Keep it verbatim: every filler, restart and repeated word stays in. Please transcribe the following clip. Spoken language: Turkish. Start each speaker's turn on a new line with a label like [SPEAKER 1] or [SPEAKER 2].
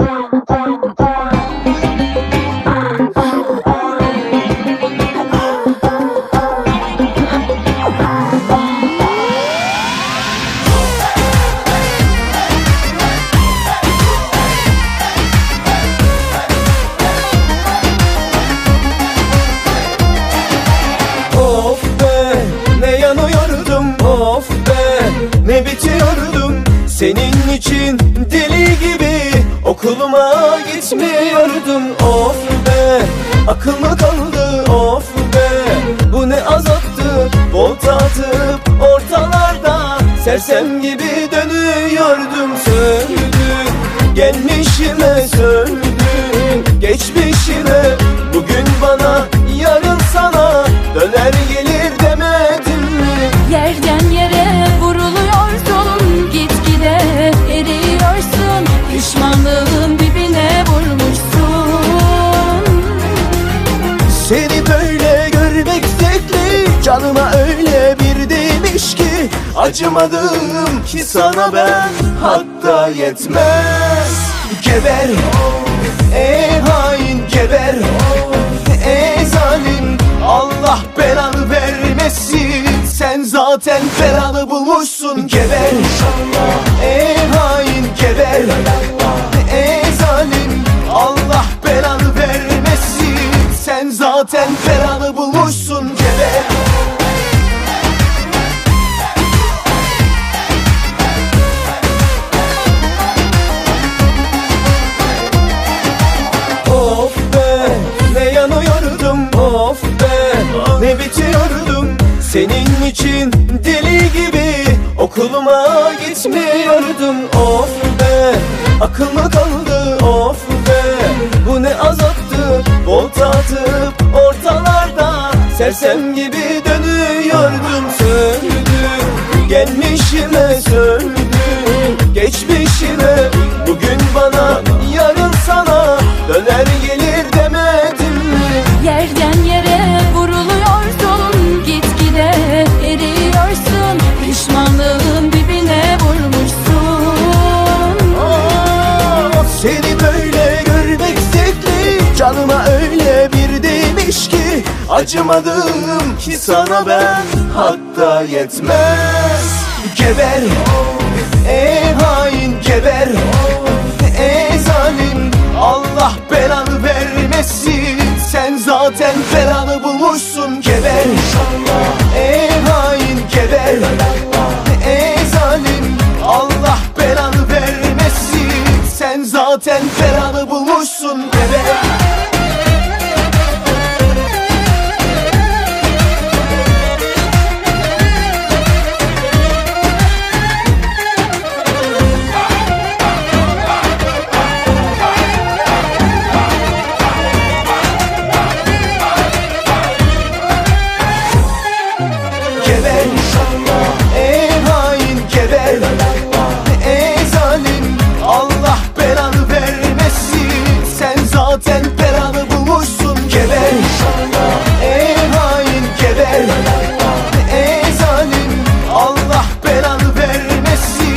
[SPEAKER 1] Ne bitiyordum senin için deli gibi, okuluma gitmiyordum. Of be, akıl mı kaldı of be, bu ne azaptı. Volta atıp ortalarda sersem gibi dönüyordum. Söndün gelmişime, söndün geçmişime, bugün bana yarın sana, döner gelir demedim mi?
[SPEAKER 2] Yerden yere vuruluyorsun, gitgide eriyorsun, pişmanlığın dibine vurmuşsun.
[SPEAKER 1] Seni böyle görmek zevkli, canıma öyle bir değmiş ki, acımadım ki sana ben, hatta yetmez. Geber, ey hain geber, ey zalim, Allah belanı vermesin, sen zaten belanı bulmuşsun. Geber, ey hain geber, ey zalim, Allah belanı vermesin, sen zaten belanı bulmuşsun. Geber. Of be, ne yanıyordum of be, ne bitiyordum senin için deli gibi, okuluma gitmiyordum. Of be, akıl mı kaldı of be, bu ne azaptı. Volta atıp ortalarda sersem gibi dönüyordum. Söndün gelmişime, söndün geçmişime, bugün bana yarın sana, döner gelir demedim mi?
[SPEAKER 2] Yerden yere vuruluyorsun, gitgide eriyorsun, pişmanlığın dibine vurmuşsun.
[SPEAKER 1] Oh, seni böyle görmek zevkli, canıma öyle bir değmiş ki, acımadım ki sana ben, hatta yetmez. Geber, ey hain geber, ey zalim, Allah belanı vermesin, sen zaten belanı bulmuşsun. Geber, ey hain geber, ey zalim, Allah belanı vermesin, sen zaten belanı bulmuşsun. Geber.